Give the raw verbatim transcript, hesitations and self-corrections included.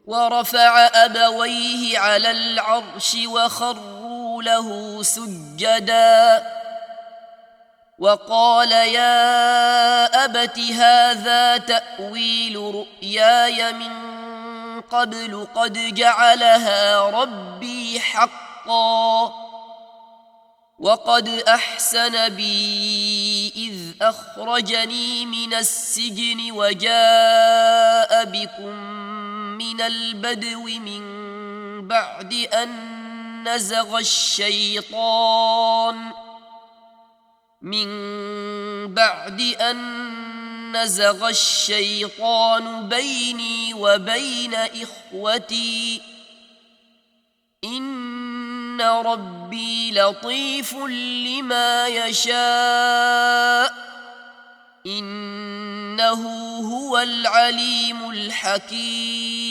ورفع أبويه على العرش وخروا له سجدا وقال يا أبت هذا تأويل رؤياي من قبل قد جعلها ربي حقا وقد أحسن بي إذ أخرجني من السجن وجاء بكم من البدو من بعد أن نزغ الشيطان من بعد أن نزغ الشيطان بيني وبين إخوتي إن ربي لطيف لما يشاء إنه هو العليم الحكيم.